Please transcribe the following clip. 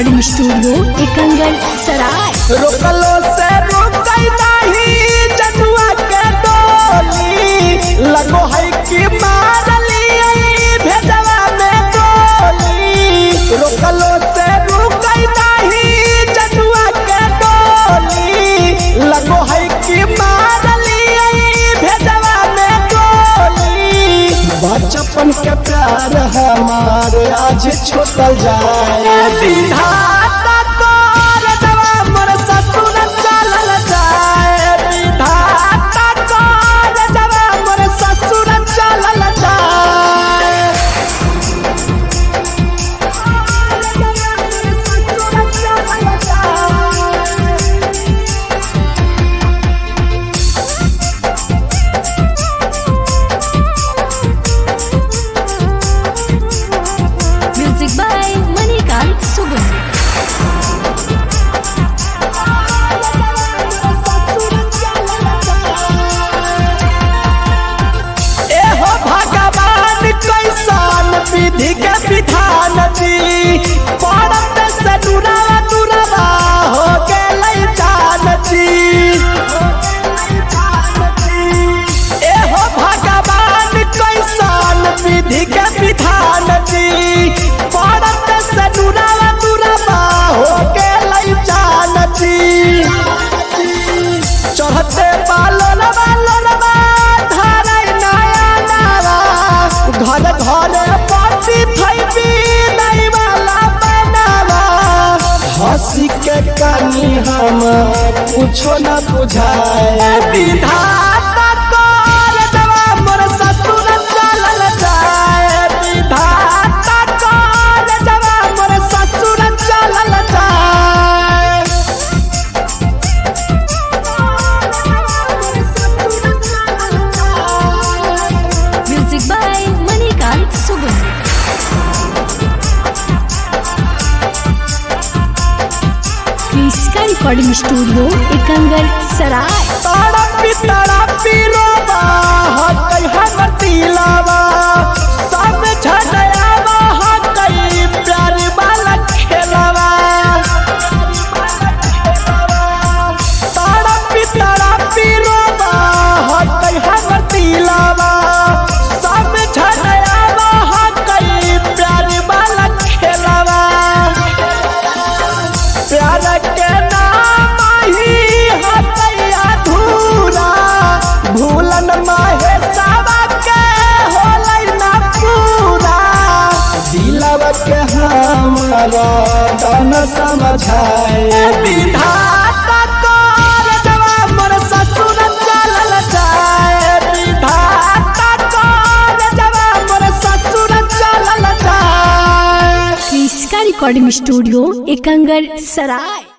Recording studio एकंगल सराय। रोकलो से रुकई नहीं जनुआ के डोली लगो है कि मार लिये भेजवा में गोली। रोकलो से रुकई नहीं जनुआ के डोली लगो है कि मार लिये भेजवा में गोली। बचपन के प्यार हमारे आज छूटल जाए विधाता कर दवा मोर ससुर चलल जाए। विधाता कर दवा मोर ससुर चलल जाए। Music by Manikant Sugam. एहो भगवान कैसन विधि के विधान जी पड़त से दुरावा दुरावा हो गेलै जान जी। एहो भगवान कैसन विधि के विधान जी पड़त से दुरावा दुरावा हो गेलै जान जी। चढ़ते बालन बालनवा धरै नया नावा घर घर पाटी थैबी नहीं वाला बनावा। हंसी के कनी हम कुछो न बुझाए विधाता कर दवा मोर ससुर चलल जाए। विधाता कर दवा मोर ससुर चलल जाए। Music by Manikant Sugam. इसका रिकॉर्डिंग स्टूडियो एकंगल सराय। तड़पी रोबा हकई हमर दिलावा सब झड़यावा हकई प्यार वाला खेलावा। तड़पी रोबा हकई हमर दिलावा सब झड़यावा हकई प्यार वाला खेलावा। प्यार के नाम ही हतई अधूरा भूलन माहे सावा के होलै ना पूरा। दिलवा के हमारा तन समझाए विधाता कर दवा मोर ससुर चलल जाए। विधाता कर दवा मोर ससुर चलल जाए। इसका रिकॉर्डिंग स्टूडियो एकंगल सराय।